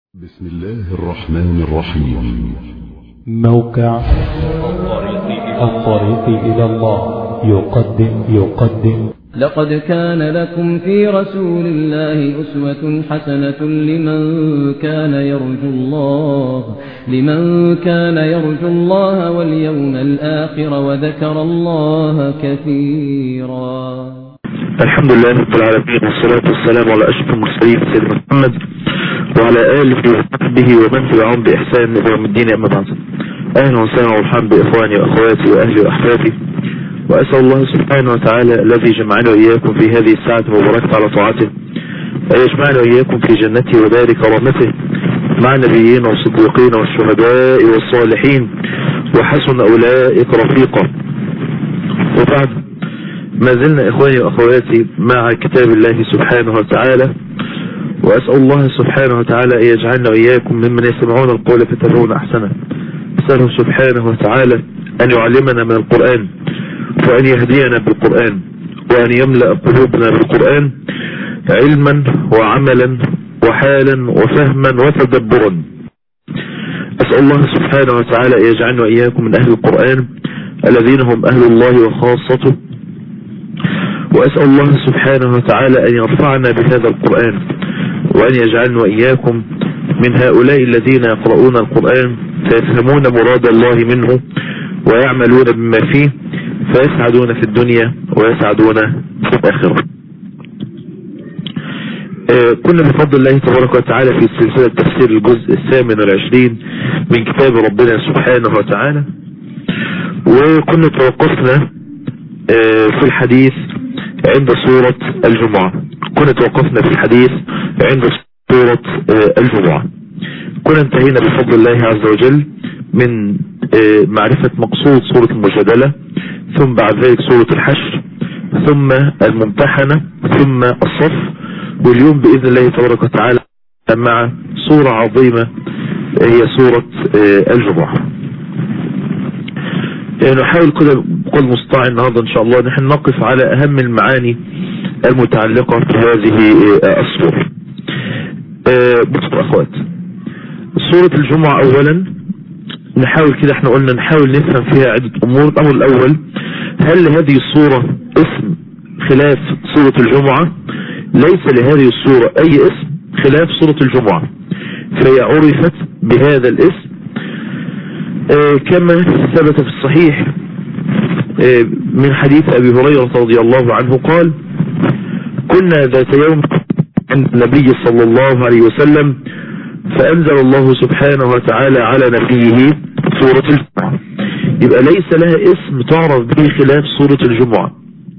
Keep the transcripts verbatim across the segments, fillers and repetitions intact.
بسم الله الرحمن الرحيم. موقع الطريق إلى الله يقدم يقدم لقد كان لكم في رسول الله أسوة حسنة لمن كان يرجو الله لمن كان يرجو الله واليوم الآخر وذكر الله كثيرا. الحمد لله رب العالمين، والصلاة والسلام على أشرف المرسلين سيدنا محمد وعلى آله وصحبه ومن تبعهم بإحسان إلى يوم الدين، أما بعد. أهلا وسهلا ومرحبا بإخواني وأخواتي وأهلي وأحبابي، وأسأل الله سبحانه وتعالى الذي جمعنا وإياكم في هذه الساعة المباركة على طاعته أن يجمعنا وإياكم في جنته ودار كرامته مع النبيين والصديقين والشهداء والصالحين وحسن أولئك رفيقا. وبعد، ما زلنا إخواني وأخواتي مع كتاب الله سبحانه وتعالى، وأسأل الله سبحانه وتعالى أن يجعلنا وإياكم ممن يسمعون القول فيتبعون أحسنه. أسأله سبحانه وتعالى أن يعلمنا من القرآن، وأن يهدينا بالقرآن، وأن يملأ قلوبنا بالقرآن علما وعملا وحالا وفهما وتدبرا. أسأل الله سبحانه وتعالى أن يجعلنا وإياكم من أهل القرآن الذين هم أهل الله وخاصته، وأسأل الله سبحانه وتعالى أن يرفعنا بهذا القرآن، وأن يجعلنا وإياكم من هؤلاء الذين يقرؤون القرآن فيفهمون مراد الله منه ويعملون بما فيه فيسعدون في الدنيا ويسعدون في الآخرة. آه كنا بفضل الله تبارك وتعالى في سلسلة تفسير الجزء الثامن والعشرين من كتاب ربنا سبحانه وتعالى، وكنا توقفنا آه في الحديث عند سورة الجمعة. كنا توقفنا في الحديث عند سورة الجمعة. كنا انتهينا بفضل الله عز وجل من معرفة مقصود سورة المجادلة، ثم بعد ذلك سورة الحشر، ثم الممتحنة، ثم الصف، واليوم بإذن الله تبارك وتعالى مع سورة عظيمة هي سورة الجمعة. نحاول كده بكل مستطاع النهاردة إن شاء الله نحن نقف على أهم المعاني المتعلقة بهذه السورة. بصوا أخوات، سورة الجمعة أولا نحاول كده، احنا قلنا نحاول نفهم فيها عدة أمور. الأمر الأول، هل هذه السورة اسم خلاف سورة الجمعة؟ ليس لهذه السورة أي اسم خلاف سورة الجمعة، فهي عرفت بهذا الاسم اه كما ثبت في الصحيح اه من حديث أبي هريرة رضي الله عنه قال: كنا ذات يوم عند النبي صلى الله عليه وسلم فأنزل الله سبحانه وتعالى على نبيه سورة الجمعة. يبقى ليس لها اسم تعرف به خلاف سورة الجمعة.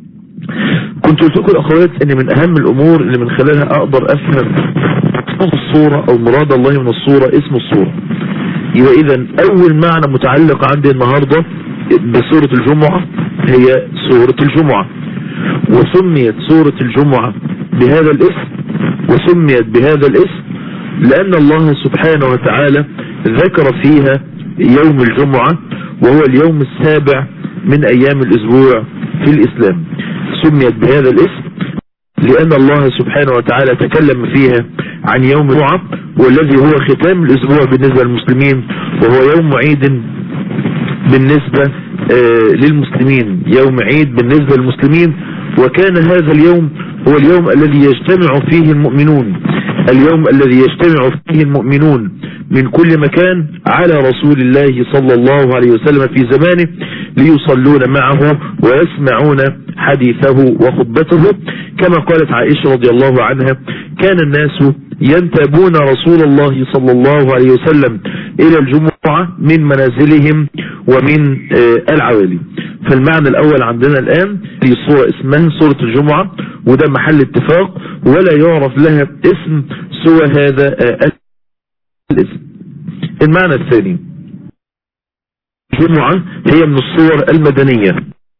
كنت قلت لكم الأخوات ان من اهم الامور اللي من خلالها اقدر افهم الصورة او مراد الله من الصورة اسم الصورة. يبقى اذا اول معنى متعلق عندي النهاردة بسورة الجمعة هي سورة الجمعة، وسميت سورة الجمعة بهذا الاسم وسميت بهذا الاسم لأن الله سبحانه وتعالى ذكر فيها يوم الجمعة، وهو اليوم السابع من أيام الأسبوع في الإسلام. سميت بهذا الاسم لأن الله سبحانه وتعالى تكلم فيها عن يوم الجمعة، والذي هو ختام الأسبوع بالنسبة للمسلمين، وهو يوم عيد بالنسبة آه للمسلمين، يوم عيد بالنسبة للمسلمين. وكان هذا اليوم هو اليوم الذي يجتمع فيه المؤمنون، اليوم الذي يجتمع فيه المؤمنون من كل مكان على رسول الله صلى الله عليه وسلم في زمانه ليصلون معه ويسمعون حديثه وخطبته. كما قالت عائشة رضي الله عنها: كان الناس ينتابون رسول الله صلى الله عليه وسلم إلى الجمعة من منازلهم ومن العوالي. فالمعنى الأول عندنا الآن في الصورة اسمها سورة الجمعة، وده محل اتفاق، ولا يعرف لها اسم سوى هذا الاسم. المعنى الثاني، الجمعة هي من الصور المدنية.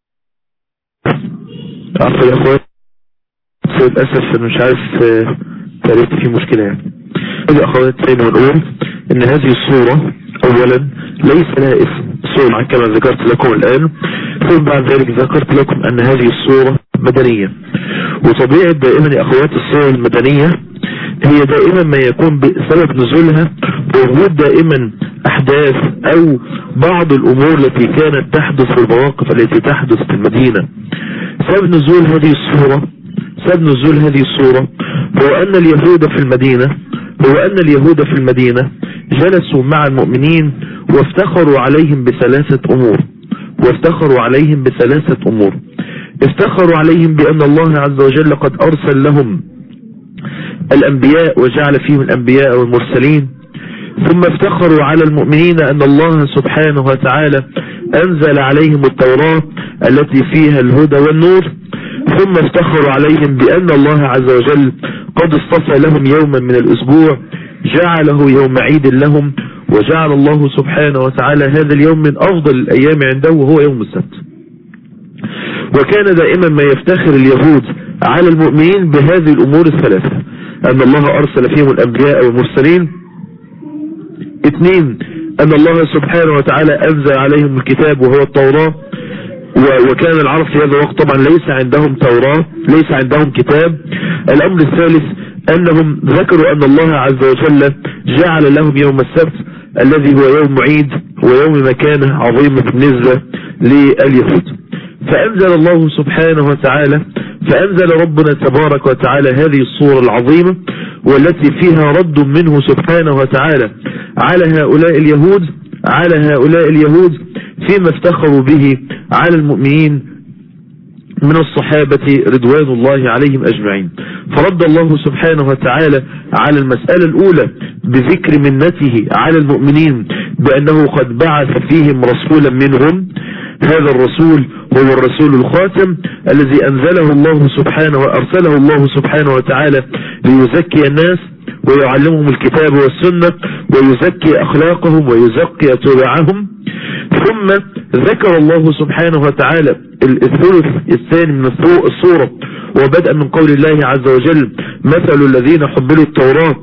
عفوا يا أخوات، للأسف مش عارف تاريخ في مشكلة يعني. يا أخوات، ثاني ونقول إن هذه الصورة أولا ليس لها اسم سورة كما ذكرت لكم الآن، ثم بعد ذلك ذكرت لكم أن هذه الصورة مدنية. وطبيعة دائما يا أخوات الصور المدنية هي دائما ما يكون بسبب نزولها وجود دائما احداث او بعض الامور التي كانت تحدث في المواقف التي تحدث في المدينة. سبب نزول هذه الصورة سبب نزول هذه الصورة هو ان اليهود في المدينة هو ان اليهود في المدينة جلسوا مع المؤمنين وافتخروا عليهم بثلاثة امور وافتخروا عليهم بثلاثة امور افتخروا عليهم بان الله عز وجل قد ارسل لهم الانبياء وجعل فيهم الانبياء والمرسلين. ثم افتخروا على المؤمنين ان الله سبحانه وتعالى انزل عليهم التوراة التي فيها الهدى والنور. ثم افتخروا عليهم بان الله عز وجل قد اصطفى لهم يوما من الاسبوع جعله يوم عيد لهم، وجعل الله سبحانه وتعالى هذا اليوم من افضل الايام عنده وهو يوم السبت. وكان دائما ما يفتخر اليهود على المؤمنين بهذه الامور الثلاثة، ان الله ارسل فيهم الانبياء والمرسلين. اثنين، ان الله سبحانه وتعالى انزل عليهم الكتاب وهو التوراة، وكان العرب في هذا الوقت طبعا ليس عندهم توراة ليس عندهم كتاب. الامر الثالث انهم ذكروا ان الله عز وجل جعل لهم يوم السبت الذي هو يوم عيد ويوم مكانة عظيمة بالنسبة لليهود. فأنزل الله سبحانه وتعالى فأنزل ربنا تبارك وتعالى هذه الصورة العظيمة والتي فيها رد منه سبحانه وتعالى على هؤلاء اليهود على هؤلاء اليهود فيما افتخروا به على المؤمنين من الصحابة رضوان الله عليهم أجمعين. فرد الله سبحانه وتعالى على المسألة الأولى بذكر منته على المؤمنين بأنه قد بعث فيهم رسولا منهم. هذا الرسول هو الرسول الخاتم الذي أنزله الله سبحانه وأرسله الله سبحانه وتعالى ليزكي الناس ويعلمهم الكتاب والسنة ويزكي أخلاقهم ويزكي طباعهم. ثم ذكر الله سبحانه وتعالى الثلث الثاني من الصورة وبدأ من قول الله عز وجل مثل الذين حملوا التوراة.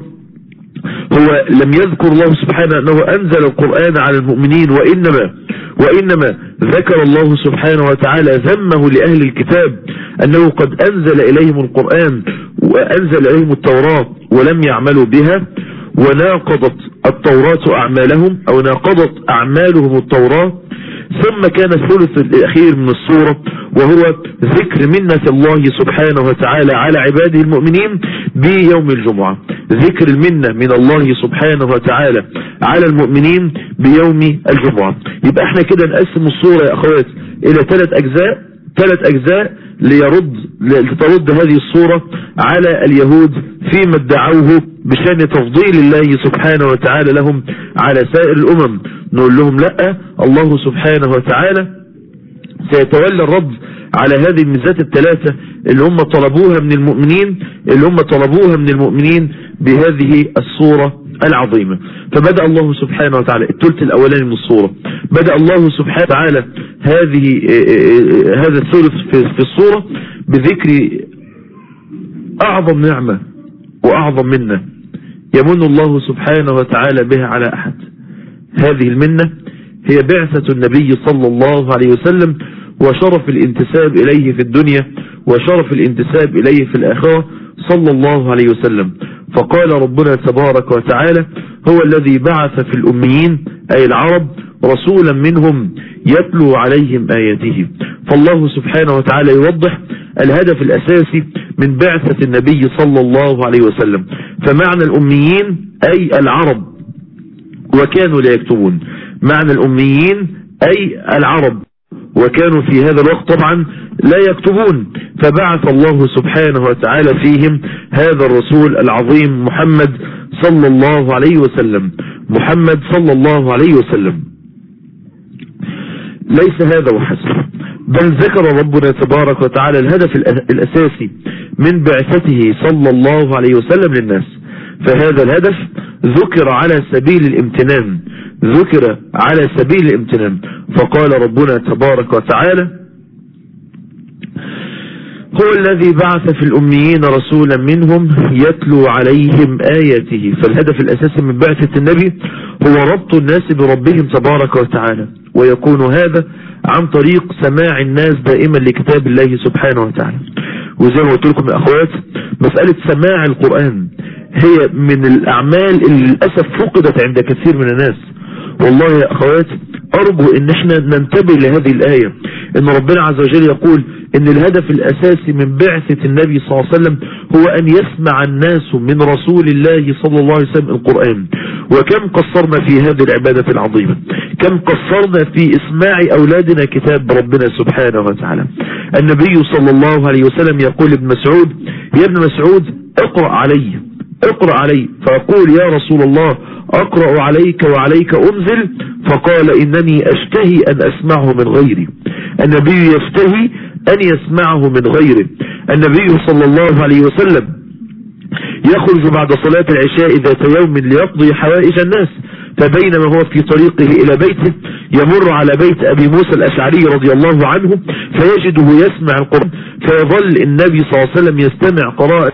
هو لم يذكر الله سبحانه أنه أنزل القرآن على المؤمنين وإنما وإنما ذكر الله سبحانه وتعالى ذمه لأهل الكتاب أنه قد أنزل إليهم القرآن وأنزل إليهم التوراة ولم يعملوا بها، وناقضت التوراة أعمالهم أو ناقضت أعمالهم التوراة. ثم كان الثلث الأخير من الصورة وهو ذكر منة الله سبحانه وتعالى على عباده المؤمنين بيوم الجمعة، ذكر المنة من الله سبحانه وتعالى على المؤمنين بيوم الجمعة. يبقى احنا كده نقسم الصورة يا أخوات إلى ثلاث أجزاء ثلاث أجزاء ليرد لترد هذه الصورة على اليهود فيما ادعوه بشأن تفضيل الله سبحانه وتعالى لهم على سائر الأمم. نقول لهم لا، الله سبحانه وتعالى سيتولى الرد على هذه الميزات الثلاثة اللي هم طلبوها من المؤمنين اللي هم طلبوها من المؤمنين بهذه الصورة العظيمة. فبدأ الله سبحانه وتعالى الثلث الأولاني من الصورة، بدأ الله سبحانه وتعالى هذه هذا الثلث في الصورة بذكر أعظم نعمة وأعظم منة يمن الله سبحانه وتعالى بها على أحد. هذه المنة هي بعثة النبي صلى الله عليه وسلم وشرف الانتساب إليه في الدنيا وشرف الانتساب إليه في الآخرة صلى الله عليه وسلم. فقال ربنا تبارك وتعالى هو الذي بعث في الأميين أي العرب رسولا منهم يتلو عليهم آياته. فالله سبحانه وتعالى يوضح الهدف الأساسي من بعثة النبي صلى الله عليه وسلم. فمعنى الأميين أي العرب وكانوا لا يكتبون، معنى الأميين أي العرب وكانوا في هذا الوقت طبعا لا يكتبون. فبعث الله سبحانه وتعالى فيهم هذا الرسول العظيم محمد صلى الله عليه وسلم محمد صلى الله عليه وسلم. ليس هذا وحسب، بل ذكر ربنا تبارك وتعالى الهدف الأساسي من بعثته صلى الله عليه وسلم للناس. فهذا الهدف ذكر على سبيل الامتنان ذكر على سبيل الامتنان فقال ربنا تبارك وتعالى هو الذي بعث في الأميين رسولا منهم يتلو عليهم آياته. فالهدف الأساسي من بعثة النبي هو ربط الناس بربهم تبارك وتعالى، ويكون هذا عن طريق سماع الناس دائما لكتاب الله سبحانه وتعالى. وزي ما قلت لكم يا أخوات مسألة سماع القرآن هي من الأعمال اللي للأسف فقدت عند كثير من الناس. والله يا أخوات أرجو إن احنا ننتبه لهذه الآية، إن ربنا عز وجل يقول إن الهدف الأساسي من بعثة النبي صلى الله عليه وسلم هو أن يسمع الناس من رسول الله صلى الله عليه وسلم القرآن. وكم قصرنا في هذه العبادة العظيمة، كم قصرنا في إسماع أولادنا كتاب ربنا سبحانه وتعالى. النبي صلى الله عليه وسلم يقول ابن مسعود: يا ابن مسعود اقرأ علي اقرأ علي، فأقول يا رسول الله أقرأ عليك وعليك أنزل؟ فقال إنني أشتهي أن أسمعه من غيري. النبي يشتهي أن يسمعه من غيره. النبي صلى الله عليه وسلم يخرج بعد صلاة العشاء ذات يوم ليقضي حوائج الناس، فبينما هو في طريقه إلى بيته يمر على بيت أبي موسى الأشعري رضي الله عنه فيجده يسمع القرآن، فيظل النبي صلى الله عليه وسلم يستمع قراءة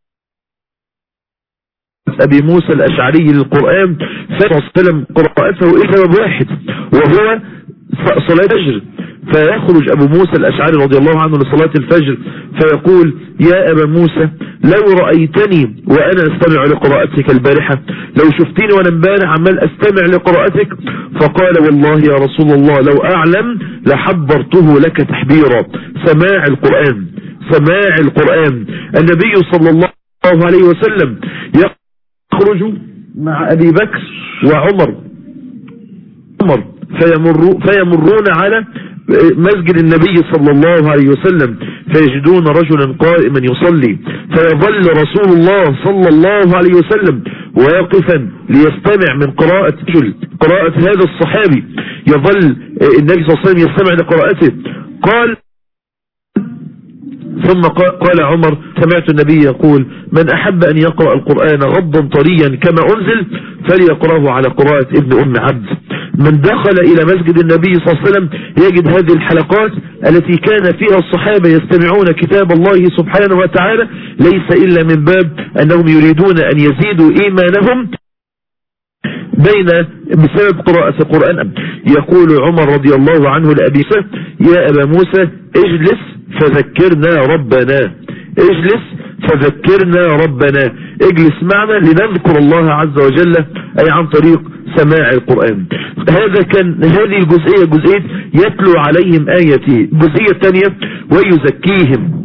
أبي موسى الأشعري للقرآن، صلى الله عليه وسلم قراءته إلى سبب واحد وهو صلاة الفجر. فيخرج أبو موسى الأشعري رضي الله عنه لصلاة الفجر فيقول: يا أبا موسى لو رأيتني وأنا أستمع لقراءتك البارحة، لو شفتني وأنا امبارح عمال أستمع لقراءتك. فقال: والله يا رسول الله لو أعلم لحبرته لك تحبيرا. سماع القرآن سماع القرآن. النبي صلى الله عليه وسلم يخرج مع أبي بكر وعمر عمر فيمر فيمرون على مسجد النبي صلى الله عليه وسلم فيجدون رجلا قائما يصلي، فيظل رسول الله صلى الله عليه وسلم واقفا ليستمع من قراءة قراءة هذا الصحابي. يظل النبي صلى الله عليه وسلم يستمع لقراءته. قال ثم قال عمر: سمعت النبي يقول: من أحب أن يقرأ القرآن غضا طريا كما أنزل فليقرأه على قراءة ابن أم عبد. من دخل إلى مسجد النبي صلى الله عليه وسلم يجد هذه الحلقات التي كان فيها الصحابة يستمعون كتاب الله سبحانه وتعالى، ليس إلا من باب أنهم يريدون أن يزيدوا إيمانهم بين بسبب قراءة القرآن. يقول عمر رضي الله عنه لأبي موسى: يا أبا موسى اجلس فذكرنا ربنا اجلس فذكرنا ربنا اجلس معنا لنذكر الله عز وجل، أي عن طريق سماع القرآن. هذا كان هذه الجزئية جزئية يتلو عليهم آياته. الجزئية الثانية: ويزكيهم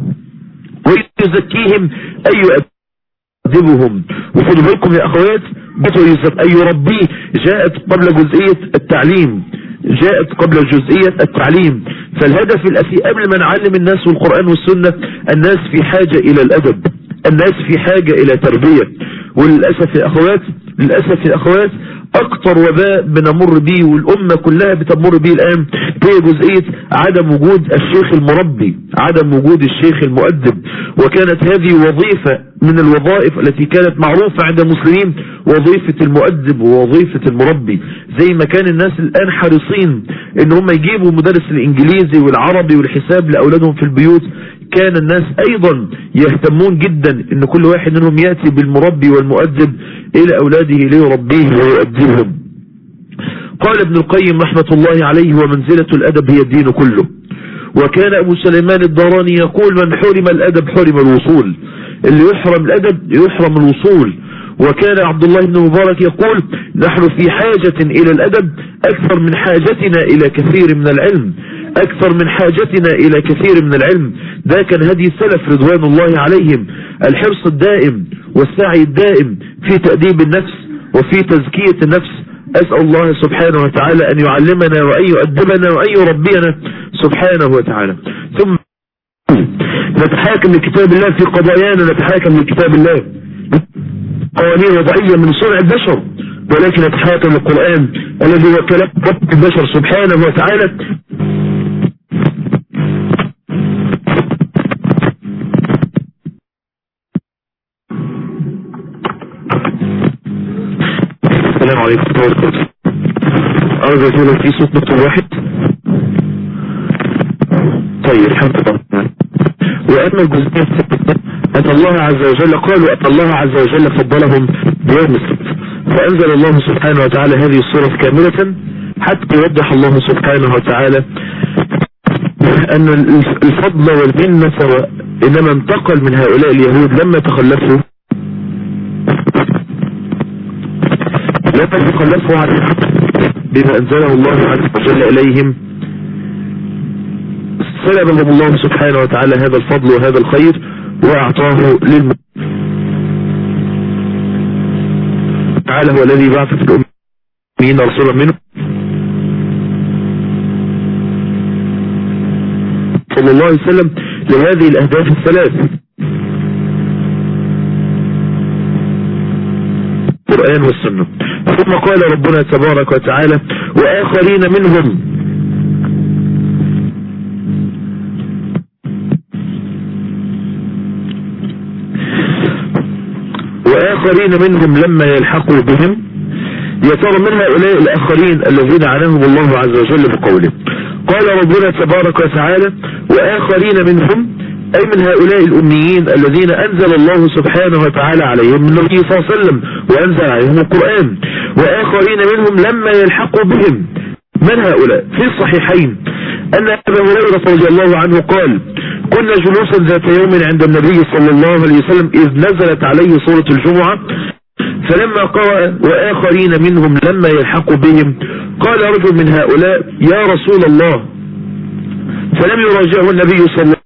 ويزكيهم أي يؤدبهم. وخذوا بالكم يا أخوات، أي يربيه جاءت قبل جزئية التعليم جاءت قبل جزئية التعليم. فالهدف الأساسي قبل ما نعلم الناس والقرآن والسنة، الناس في حاجة إلى الأدب، الناس في حاجة إلى تربية. وللأسف يا أخوات للأسف يا أخوات أكتر وباء بنمر به والأمة كلها بتمر به الآن هي جزئية عدم وجود الشيخ المربي، عدم وجود الشيخ المؤدب. وكانت هذه وظيفة من الوظائف التي كانت معروفة عند المسلمين، وظيفة المؤدب ووظيفة المربي. زي ما كان الناس الآن حريصين ان هم يجيبوا مدرس الإنجليزي والعربي والحساب لأولادهم في البيوت، كان الناس أيضا يهتمون جدا ان كل واحد منهم يأتي بالمربي والمؤدب إلى أولاده ليربيه ويؤدبهم. قال ابن القيم رحمة الله عليه: ومنزلة الأدب هي الدين كله. وكان أبو سليمان الداراني يقول: من حرم الأدب حرم الوصول. اللي يحرم الأدب يحرم الوصول. وكان عبد الله بن مبارك يقول: نحن في حاجة إلى الأدب أكثر من حاجتنا إلى كثير من العلم أكثر من حاجتنا إلى كثير من العلم. ده كان هدي السلف رضوان الله عليهم، الحرص الدائم والسعي الدائم في تأديب النفس وفي تزكية النفس. أسأل الله سبحانه وتعالى أن يعلمنا وأن يؤدبنا وأن يربينا سبحانه وتعالى. ثم نتحاكم لكتاب الله في قضايانا، نتحاكم لكتاب الله قوانين وضعية من صنع البشر، ولكن نتحاكم للقرآن الذي هو كلام رب البشر سبحانه وتعالى. السلام عليكم ورحمة الله وبركاته. أرجو أقول في صوت نقطة واحد. طيب الحمد لله. وأما الجزئية أن الله عز وجل قالوا أن الله عز وجل فضلهم بيوم السبت، فأنزل الله سبحانه وتعالى هذه السورة كاملة حتى يوضح الله سبحانه وتعالى أن الفضل والمنة إنما انتقل من هؤلاء اليهود لما تخلفوا لما تخلفوا عن الحق بما أنزله الله عز وجل إليهم سلبهم الله سبحانه وتعالى هذا الفضل وهذا الخير وأعطاه للمؤمنين. تعالى هو الذي بعث في الأمين رسولا منه صلى الله عليه وسلم لهذه الأهداف الثلاث: القرآن والسنة. ثم قال ربنا تبارك وتعالى: وآخرين منهم وآخرين منهم لما يلحقوا بهم. يا ترى من هؤلاء الآخرين الذين عناهم الله عز وجل بقوله؟ قال ربنا تبارك وتعالى: وآخرين منهم، أي من هؤلاء الأميين الذين أنزل الله سبحانه وتعالى عليهم من النبي صلى الله عليه وسلم وأنزل عليهم القرآن. وآخرين منهم لما يلحقوا بهم. من هؤلاء؟ في الصحيحين أن أبا هريرة رضي الله عنه قال: كنا جلوسا ذات يوم عند النبي صلى الله عليه وسلم إذ نزلت عليه سورة الجمعة، فلما قرأ وآخرين منهم لما يلحقوا بهم قال رجل من هؤلاء: يا رسول الله، فلم يراجعه النبي صلى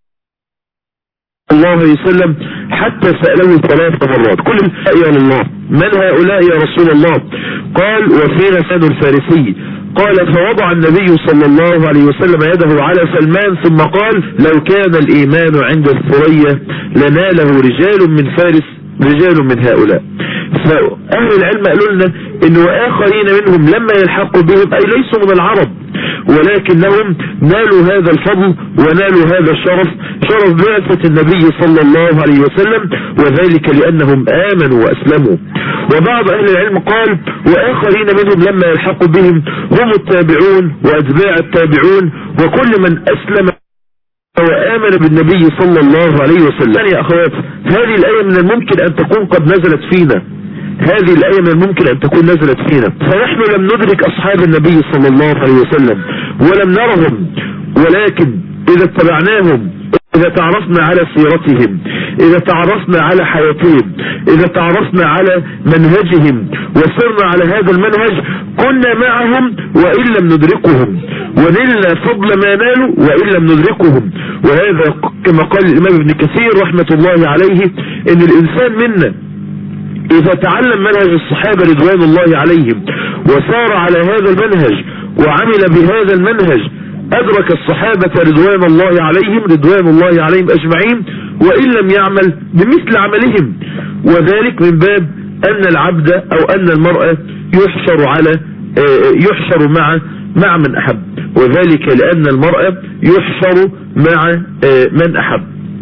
الله عليه وسلم حتى سأله ثلاث مرات. كل يا الله، من هؤلاء يا رسول الله؟ قال: وفينا سلمان الفارسي. قال: فوضع النبي صلى الله عليه وسلم يده على سلمان ثم قال: لو كان الإيمان عند الثريا لناله رجال من فارس رجال من هؤلاء. فأهل العلم قالوا لنا إن وآخرين منهم لما يلحقوا بهم أي ليسوا من العرب، ولكنهم نالوا هذا الفضل ونالوا هذا الشرف، شرف بعثة النبي صلى الله عليه وسلم، وذلك لأنهم آمنوا وأسلموا. وبعض أهل العلم قال: وآخرين منهم لما يلحقوا بهم هم التابعون وأتباع التابعون وكل من أسلم وآمن بالنبي صلى الله عليه وسلم. يا أخوات، هذه الآية من الممكن أن تكون قد نزلت فينا، هذه الآية من الممكن أن تكون نزلت فينا، فنحن لم ندرك أصحاب النبي صلى الله عليه وسلم ولم نرهم، ولكن إذا اتبعناهم، إذا تعرفنا على سيرتهم، إذا تعرفنا على حياتهم، إذا تعرفنا على منهجهم وسرنا على هذا المنهج كنا معهم وإن لم ندركهم، ونلنا فضل ما نالوا وإن لم ندركهم. وهذا كما قال الإمام ابن كثير رحمة الله عليه إن الإنسان منا إذا تعلم منهج الصحابة رضوان الله عليهم وسار على هذا المنهج وعمل بهذا المنهج أدرك الصحابة رضوان الله عليهم رضوان الله عليهم أجمعين وإن لم يعمل بمثل عملهم. وذلك من باب أن العبد أو أن المرأة يحشر على يحشر مع مع من أحب، وذلك لأن المرأة يحشر مع من أحب.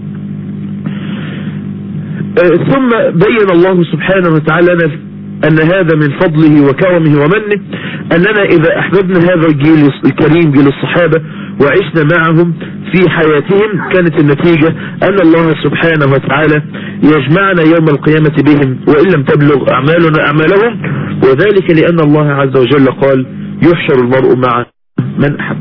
ثم بين الله سبحانه وتعالى أن هذا من فضله وكرمه ومنه أننا إذا أحببنا هذا الجيل الكريم جيل الصحابة وعشنا معهم في حياتهم كانت النتيجة أن الله سبحانه وتعالى يجمعنا يوم القيامة بهم وإن لم تبلغ أعمالنا أعمالهم، وذلك لأن الله عز وجل قال: يحشر المرء مع من أحب.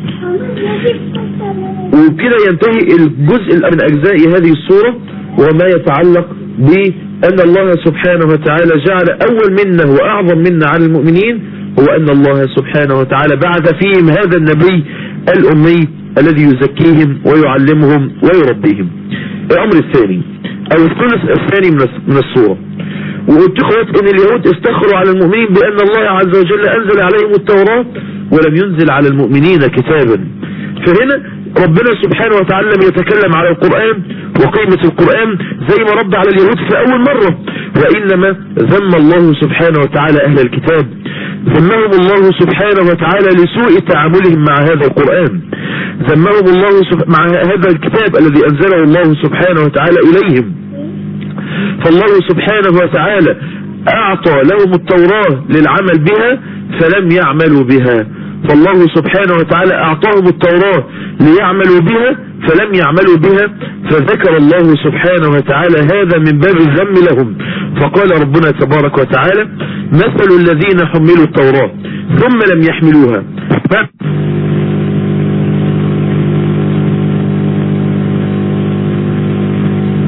وكده ينتهي الجزء من أجزاء هذه السورة وما يتعلق بأن الله سبحانه وتعالى جعل أول منه وأعظم منه على المؤمنين هو أن الله سبحانه وتعالى بعث فيهم هذا النبي الأمي الذي يزكيهم ويعلمهم ويربيهم. الأمر الثاني أو الثلث الثاني من السورة، وقلت اخوات ان اليهود استخروا على المؤمنين بأن الله عز وجل أنزل عليهم التوراة ولم ينزل على المؤمنين كتابا. فهنا ربنا سبحانه وتعالى لم يتكلم على القرآن وقيمة القرآن زي ما رد على اليهود في أول مرة، وإنما ذم الله سبحانه وتعالى أهل الكتاب، ذمهم الله سبحانه وتعالى لسوء تعاملهم مع هذا القرآن، ذمهم الله مع هذا الكتاب الذي أنزله الله سبحانه وتعالى إليهم. فالله سبحانه وتعالى أعطى لهم التوراة للعمل بها فلم يعملوا بها، فالله سبحانه وتعالى أعطاهم التوراة ليعملوا بها فلم يعملوا بها، فذكر الله سبحانه وتعالى هذا من باب الذم لهم. فقال ربنا تبارك وتعالى: مثل الذين حملوا التوراة ثم لم يحملوها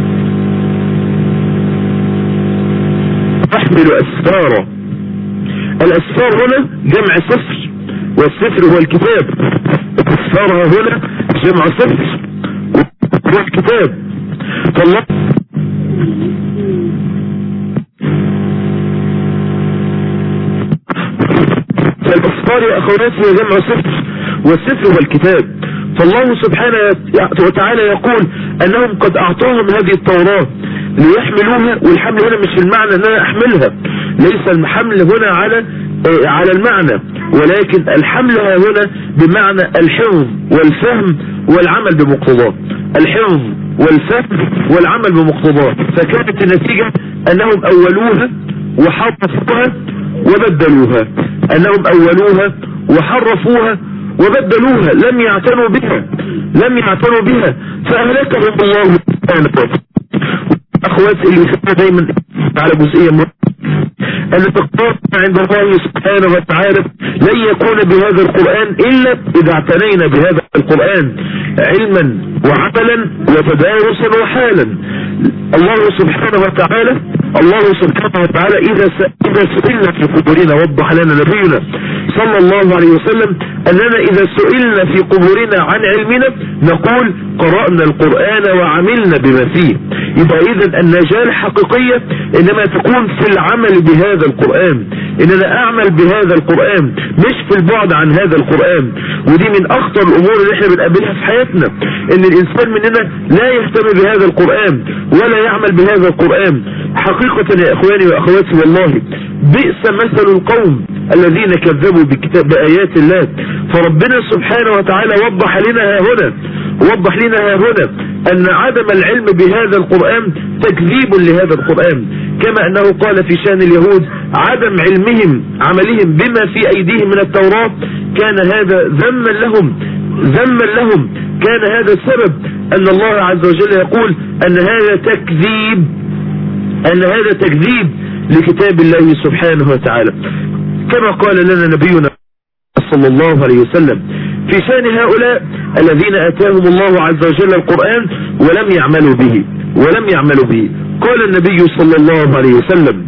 تحمل أسفارا الأسفار هنا جمع سفر، والسفر هو الكتاب. الأسفار هنا جمع سفر هو الكتاب. فالله فالأسفار يا أخواتي هي جمع سفر، والسفر هو الكتاب. فالله سبحانه وتعالى يقول أنهم قد أعطاهم هذه التوراة ليحملوها، والحمل هنا مش المعنى أن أنا أحملها، ليس الحمل هنا على على المعنى، ولكن الحمل هنا بمعنى الحفظ والفهم والعمل بمقتضاه. الحفظ والفهم والعمل بمقتضاه. فكانت النتيجة أنهم أولوها وحرفوها وبدلوها، أنهم أولوها وحرفوها وبدلوها، لم يعتنوا بها لم يعتنوا بها فأهلكهم الله سبحانه وتعالى. أخواتي اللي يخطوا دايما على جزئية مهمة، أن التقدير عند الله سبحانه وتعالى لن يكون بهذا القرآن إلا إذا اعتنينا بهذا القرآن علما وعملا وتدارسا وحالا. الله سبحانه وتعالى الله سبحانه وتعالى إذا إذا سئلنا في قبورنا، وضح لنا نبينا صلى الله عليه وسلم أننا إذا سئلنا في قبورنا عن علمنا نقول قرأنا القرآن وعملنا بما فيه. يبقى إذن النجاة الحقيقية إنما تكون في العمل بهذا القرآن، إننا أعمل بهذا القرآن مش في البعد عن هذا القرآن. ودي من أخطر الأمور اللي احنا بنقابلها في حياتنا، إن الإنسان مننا لا يهتم بهذا القرآن ولا يعمل بهذا القرآن. حقيقة يا إخواني وأخواتي والله بئس مثل القوم الذين كذبوا بكتاب بآيات الله. فربنا سبحانه وتعالى وضح لنا ها هنا وضح لنا ها هنا أن عدم العلم بهذا القرآن تكذيب لهذا القرآن، كما أنه قال في شأن اليهود عدم علمهم عملهم بما في أيديهم من التوراة كان هذا ذما لهم ذما لهم كان هذا السبب أن الله عز وجل يقول أن هذا تكذيب أن هذا تكذيب لكتاب الله سبحانه وتعالى، كما قال لنا نبينا صلى الله عليه وسلم في شأن هؤلاء الذين آتاهم الله عز وجل القرآن ولم يعملوا به ولم يعملوا به قال النبي صلى الله عليه وسلم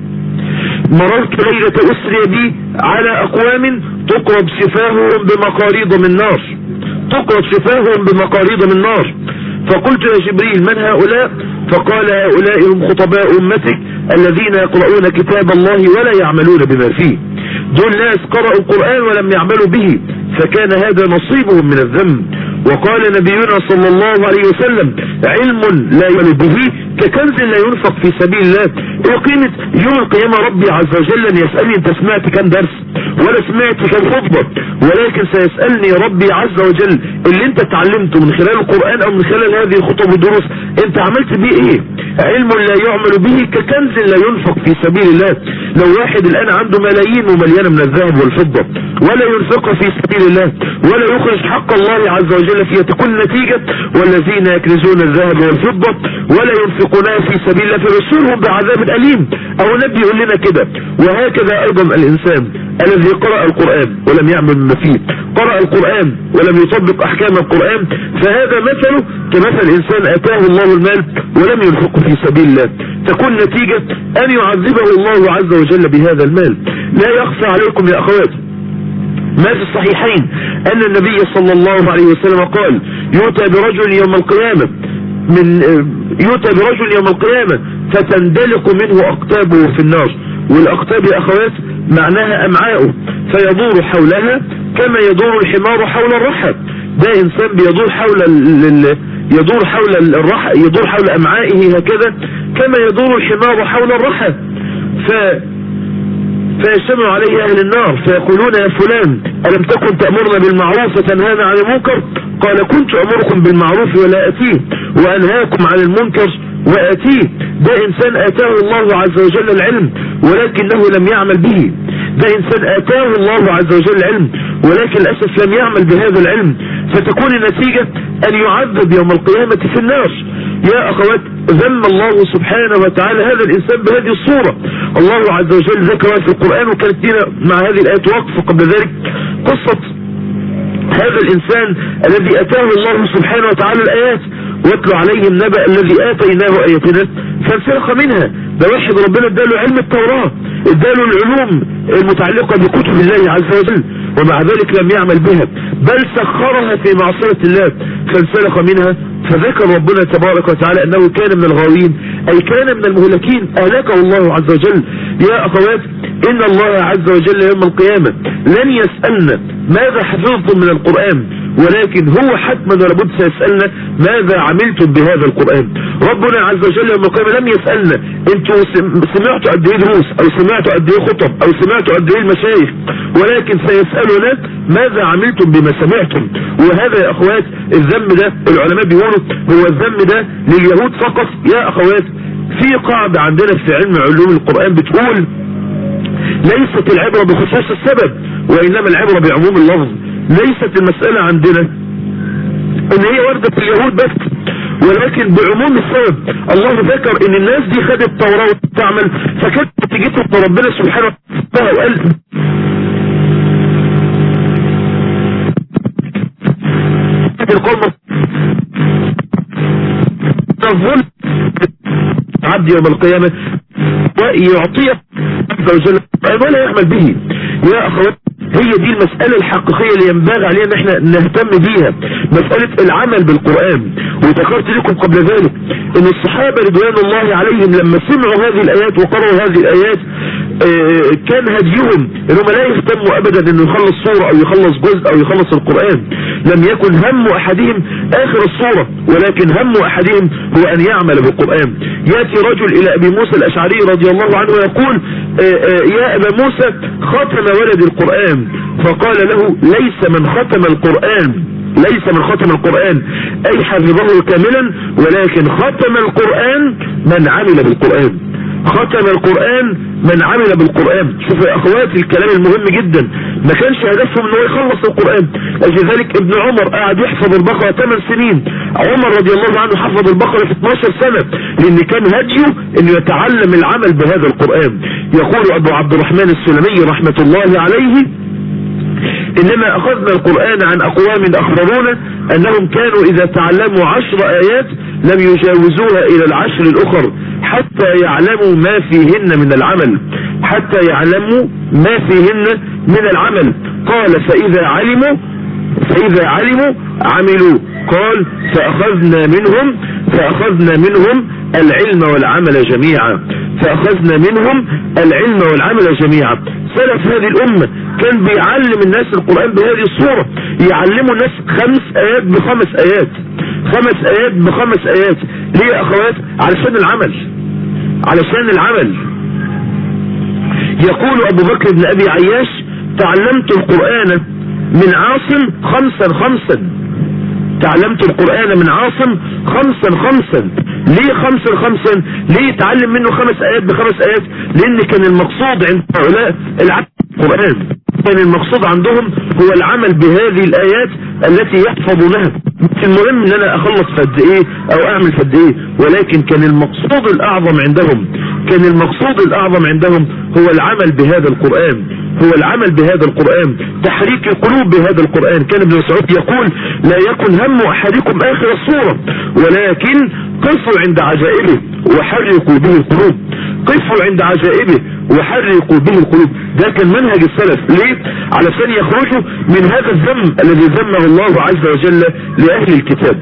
مررت ليلة أسري بي على أقوام تقرب شفاههم بمقاريض من نار تقرب شفاههم بمقاريض من نار فقلت يا جبريل من هؤلاء؟ فقال هؤلاء هم خطباء أمتك الذين يقرؤون كتاب الله ولا يعملون بما فيه. دول ناس قرأوا القرآن ولم يعملوا به فكان هذا نصيبهم من الذنب. وقال نبينا صلى الله عليه وسلم علم لا يعمل به ككنز لا ينفق في سبيل الله. وقيمة يوم القيامة ربي عز وجل أن يسألني انت سمعت كم درس ولا سمعت كم خطبة، ولكن سيسألني ربي عز وجل اللي انت اتعلمته من خلال القرآن او من خلال هذه الخطب والدروس انت عملت بيه ايه؟ علم لا يعمل به ككنز لا ينفق في سبيل الله. لو واحد الان عنده ملايين ومليانة من الذهب والفضة ولا ينفقها في سبيل الله ولا يخرج حق الله عز وجل فيها تكون النتيجة والذين يكنزون الذهب والفضة ولا ينفقونها في سبيل الله فبشرهم بعذاب أليم. او نبي يقول لنا كده. وهكذا ايضا الانسان الذي قرأ القرآن ولم يعمل بما فيه، قرأ القرآن ولم يطبق احكام القرآن، فهذا مثله كمثل انسان اتاه الله المال ولم ينفقه في سبيل الله، تكون نتيجة ان يعذبه الله عز وجل بهذا المال. لا يخفى عليكم يا اخواتي ما في الصحيحين ان النبي صلى الله عليه وسلم قال يؤتى برجل يوم القيامة من يؤتى برجل يوم القيامة فتندلق منه اقطابه في النار. والاقطاب يا اخوات معناها امعاؤه فيدور حولها كما يدور الحمار حول الرحى. ده انسان بيدور حول ال... يدور حول الرحى يدور حول امعائه هكذا كما يدور الحمار حول الرحى. ف فيجتمع عليه اهل النار فيقولون يا فلان الم تكن تأمرنا بالمعروف وتنهانا عن المنكر؟ قال كنت امركم بالمعروف ولا اتيه وانهاكم عن المنكر واتيه. ده انسان اتاه الله عز وجل العلم ولكنه لم يعمل به. ده انسان اتاه الله عز وجل العلم ولكن للأسف لم يعمل بهذا العلم، فتكون النتيجة ان يعذب يوم القيامة في النار. يا اخوات ذم الله سبحانه وتعالى هذا الانسان بهذه الصورة. الله عز وجل ذكرها في القرآن وكانت لنا مع هذه الآيات وقف قبل ذلك قصة هذا الانسان الذي اتاه الله سبحانه وتعالى الايات واتلو عليهم نبأ الذي اتيناه اياتنا فانسلخ منها. ده واحد ربنا اداله علم التوراة اداله العلوم المتعلقة بكتب الله عز وجل، ومع ذلك لم يعمل بها بل سخرها في معصية الله فانسلخ منها. فذكر ربنا تبارك وتعالى أنه كان من الغاوين، أي كان من المهلكين أهلكه الله عز وجل. يا أخوات، إن الله عز وجل يوم القيامة لن يسألنا ماذا حفظتم من القرآن، ولكن هو حتما ولابد سيسألنا ماذا عملتم بهذا القرآن. ربنا عز وجل يوم القيامة لم يسألنا انتوا سمعتوا قد ايه دروس، او سمعتوا قد ايه خطب، او سمعتوا قد ايه المشايخ، ولكن سيسألنا ماذا عملتم بما سمعتم. وهذا يا اخوات الذنب ده العلماء بيقولوا هو الذنب ده لليهود فقط. يا اخوات، في قاعدة عندنا في علم علوم القرآن بتقول ليست العبرة بخصوص السبب، وإنما العبرة بعموم اللفظ. ليست المسألة عندنا ان هي وردة في اليهود بس، ولكن بعموم السبب. الله ذكر ان الناس دي خدت التوراة وتعمل، فكانت نتيجتها ربنا سبحانه وتعالى وقال القوم الظلم عبد يوم القيامة ويعطيه عز وجل ولا يعمل به. يا أخوات، هي دي المسألة الحقيقية اللي ينبغي علينا ان احنا نهتم بيها، مسألة العمل بالقرآن. وذكرت لكم قبل ذلك ان الصحابة رضوان الله عليهم لما سمعوا هذه الآيات وقرأوا هذه الآيات اه كان هديهم انهم لا يهتموا ابدا انه يخلص سورة او يخلص جزء او يخلص القرآن. لم يكن هم احدهم اخر السورة، ولكن هم احدهم هو ان يعمل بالقرآن. يأتي رجل الى ابي موسى الاشعري رضي الله عنه ويقول اه اه يا ابا موسى ختم ولد القرآن، فقال له ليس من ختم القرآن ليس من ختم القرآن اي حفظه كاملا، ولكن ختم القرآن من عمل بالقرآن. ختم القرآن من عمل بالقرآن. شوفوا يا اخواتي الكلام المهم جدا، ما كانش هدفهم انه يخلص القرآن. لذلك ابن عمر قاعد يحفظ البقرة ثمان سنين، عمر رضي الله عنه حفظ البقرة في اثناشر سنة، لان كان هديه انه يتعلم العمل بهذا القرآن. يقول ابو عبد الرحمن السلمي رحمة الله عليه انما اخذنا القرآن عن اقوام اخبرونا انهم كانوا اذا تعلموا عشر ايات لم يجاوزوها الى العشر الاخر حتى يعلموا ما فيهن من العمل حتى يعلموا ما فيهن من العمل. قال فاذا علموا فاذا علموا عملوا. قال فاخذنا منهم فاخذنا منهم العلم والعمل جميعا فاخذنا منهم العلم والعمل جميعا. سلف هذه الامة كان بيعلم الناس القرآن بهذه الصورة، يعلموا الناس خمس ايات بخمس ايات خمس ايات بخمس ايات. ليه يا اخوات؟ علشان العمل علشان العمل. يقول ابو بكر بن ابي عياش تعلمت القرآن من عاصم خمسا خمسا تعلمت القرآن من عاصم خمسا خمسا. ليه خمسا خمسا؟ ليه يتعلم منه خمس ايات بخمس ايات؟ لان كان المقصود عند هؤلاء العمل بالقرآن، كان المقصود عندهم هو العمل بهذه الايات التي يحفظونها. مش المهم ان انا اخلص فد ايه او اعمل فد ايه، ولكن كان المقصود الاعظم عندهم كان المقصود الاعظم عندهم هو العمل بهذا القرآن هو العمل بهذا القرآن تحريك القلوب بهذا القرآن. كان ابن مسعود يقول لا يكن هم احدكم اخر الصورة، ولكن قفوا عند عجائبه وحرقوا به القلوب قفوا عند عجائبه وحرقوا به القلوب. ده كان منهج السلف. ليه؟ علشان يخرجوا من هذا الذم الذي ذمه الله عز وجل لأهل الكتاب.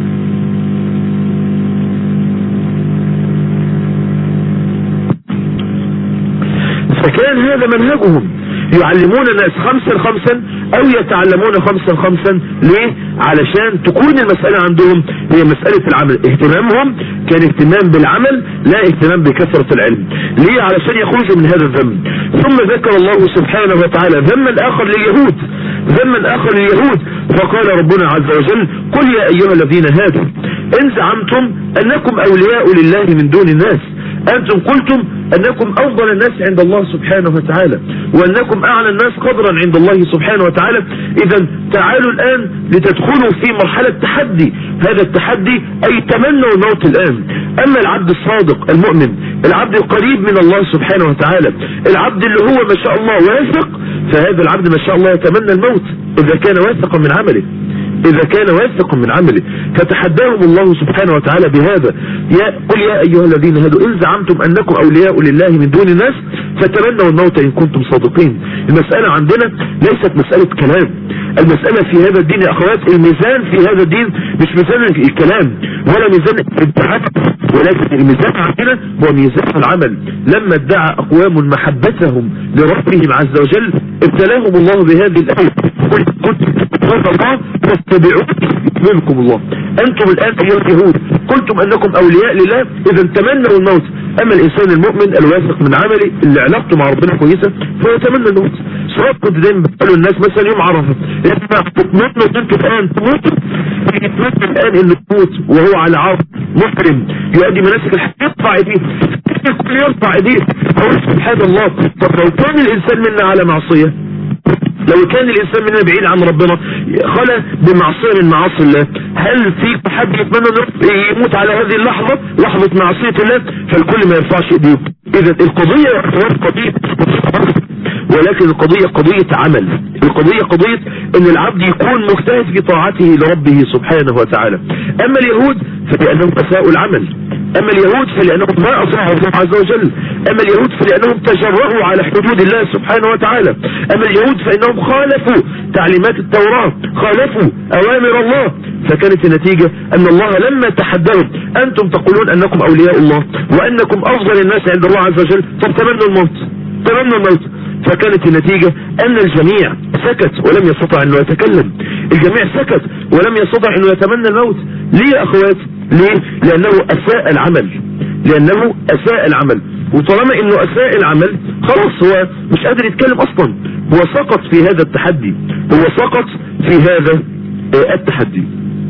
فكان هذا منهجهم، يعلمون الناس خمسا خمسا او يتعلمون خمسا خمسا. ليه؟ علشان تكون المسألة عندهم هي مسألة العمل. اهتمامهم كان اهتمام بالعمل لا اهتمام بكثرة العلم. ليه؟ علشان يخرجوا من هذا الذنب. ثم ذكر الله سبحانه وتعالى ذنبا اخر لليهود ذنبا اخر لليهود فقال ربنا عز وجل قل يا ايها الذين هادوا ان زعمتم انكم اولياء لله من دون الناس انتم قلتم انكم افضل الناس عند الله سبحانه وتعالى وانكم اعلى الناس قدرا عند الله سبحانه وتعالى. اذا تعالوا الان لتدخلوا في مرحلة تحدي. هذا التحدي اي تمنوا الموت الان. اما العبد الصادق المؤمن، العبد القريب من الله سبحانه وتعالى، العبد اللي هو ما شاء الله واثق، فهذا العبد ما شاء الله يتمنى الموت اذا كان واثقا من عمله. إذا كان واثقا من عمله. فتحداهم الله سبحانه وتعالى بهذا: يا قل يا أيها الذين هادوا إن زعمتم أنكم أولياء لله من دون الناس فتمنوا الموت إن كنتم صادقين. المسألة عندنا ليست مسألة كلام. المسألة في هذا الدين يا أخوات، الميزان في هذا الدين مش ميزان الكلام ولا ميزان الابتعاد، ولكن الميزان عندنا هو ميزان العمل. لما ادعى أقوام محبتهم لربهم عز وجل ابتلاهم الله بهذه الآية: قل كنتم تتقون الله فاتبعوني يحببكم الله. أنتم الآن أيها اليهود قلتم أنكم أولياء لله إذا تمنوا الموت. أما الإنسان المؤمن الواثق من عمله اللي علاقته مع ربنا كويسة فيتمنى الموت. سواء كنت دايما بتقولوا الناس مثلا يوم عرفة تتمنوا انتوا الآن تموتوا، يتمنى الآن إنه تموت وهو على عرض محرم يؤدي مناسك الحج يرفع ايديه، الكل يرفع ايديه. سبحان الله. طب لو كان الإنسان منا على معصية، لو كان الإنسان منا بعيد عن ربنا خلى بمعصية من معاصي الله، هل في حد يتمنى يموت على هذه اللحظة لحظة معصية الله؟ فالكل ما يرفعش ايديه. إذا القضية قضية، ولكن القضية قضية عمل. القضية قضية ان العبد يكون مجتهد في طاعته لربه سبحانه وتعالى. اما اليهود فلأنهم اساءوا العمل، اما اليهود فلأنهم ما اطاعوا الله عز وجل، اما اليهود فلأنهم تجرؤوا على حدود الله سبحانه وتعالى، اما اليهود فإنهم خالفوا تعليمات التوراة، خالفوا اوامر الله. فكانت النتيجة ان الله لما تحداهم: انتم تقولون انكم اولياء الله وانكم افضل الناس عند الله عز وجل، طب تمنوا الموت، تمنوا الموت. فكانت النتيجة ان الجميع سكت ولم يستطع انه يتكلم، الجميع سكت ولم يستطع انه يتمنى الموت. ليه يا اخوات؟ ليه؟ لانه اساء العمل، لانه اساء العمل. وطالما انه اساء العمل خلاص هو مش قادر يتكلم اصلا، هو سقط في هذا التحدي، هو سقط في هذا التحدي.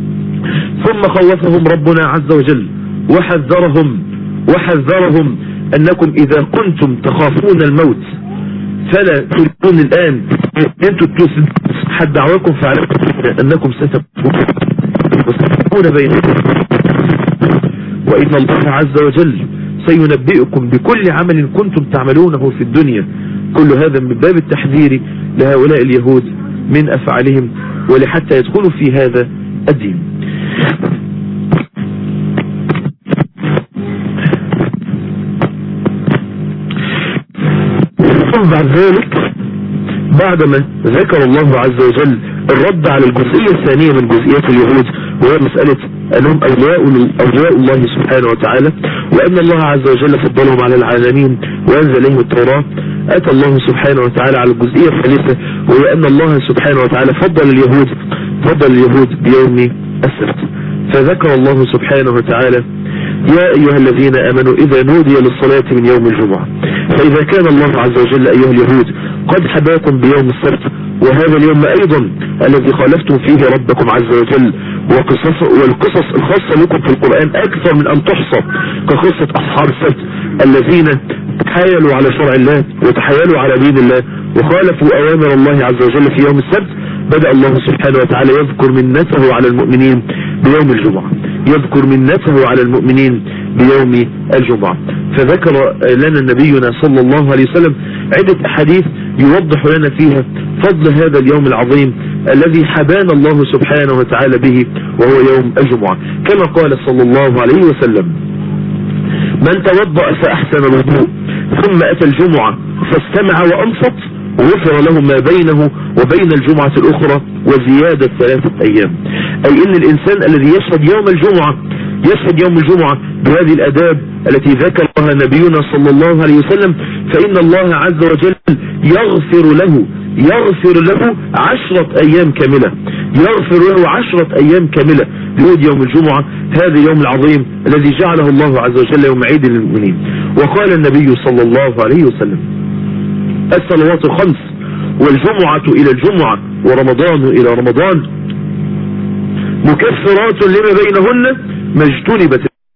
ثم خوفهم ربنا عز وجل وحذرهم وحذرهم انكم اذا كنتم تخافون الموت فلا تلقون الآن انتوا حد دعواكم فعلكم انكم ستكون بينكم، وإن الله عز وجل سينبئكم بكل عمل كنتم تعملونه في الدنيا. كل هذا من باب التحذير لهؤلاء اليهود من أفعالهم ولحتى يدخلوا في هذا الدين. بعد ذلك بعدما ذكر الله عز وجل الرد على الجزئية الثانية من جزئيات اليهود، وهي مسألة أنهم أولياء, أولياء الله سبحانه وتعالى، وأن الله عز وجل فضلهم على العالمين وأنزل لهم التوراة، أتى الله سبحانه وتعالى على الجزئية الثالثة، وهي أن الله سبحانه وتعالى فضل اليهود فضل اليهود بيوم السبت. فذكر الله سبحانه وتعالى: يا أيها الذين آمنوا إذا نودي للصلاة من يوم الجمعة. فإذا كان الله عز وجل أيها اليهود قد حباكم بيوم السبت، وهذا اليوم أيضا الذي خالفتم فيه ربكم عز وجل، وقصص والقصص الخاصة لكم في القرآن أكثر من أن تحصى، كقصة أصحاب السبت الذين تحايلوا على شرع الله وتحايلوا على دين الله وخالفوا أوامر الله عز وجل في يوم السبت. بدأ الله سبحانه وتعالى يذكر منته على المؤمنين بيوم الجمعة، يذكر منته على المؤمنين بيوم الجمعة. فذكر لنا نبينا صلى الله عليه وسلم عدة أحاديث يوضح لنا فيها فضل هذا اليوم العظيم الذي حبانا الله سبحانه وتعالى به، وهو يوم الجمعة. كما قال صلى الله عليه وسلم: من توضأ فأحسن الوضوء ثم أتى الجمعة فاستمع وأنصت غفر له ما بينه وبين الجمعة الأخرى وزيادة ثلاثة أيام. أي إن الإنسان الذي يشهد يوم الجمعة يشهد يوم الجمعة بهذه الأداب التي ذكرها نبينا صلى الله عليه وسلم، فإن الله عز وجل يغفر له يغفر له عشرة أيام كاملة، يغفر له عشرة أيام كاملة ليود يوم الجمعة، هذا اليوم العظيم الذي جعله الله عز وجل يوم عيد للمؤمنين. وقال النبي صلى الله عليه وسلم: الصلوات الخمس والجمعة إلى الجمعة ورمضان إلى رمضان مكفرات لما بينهن ما اجتنبت.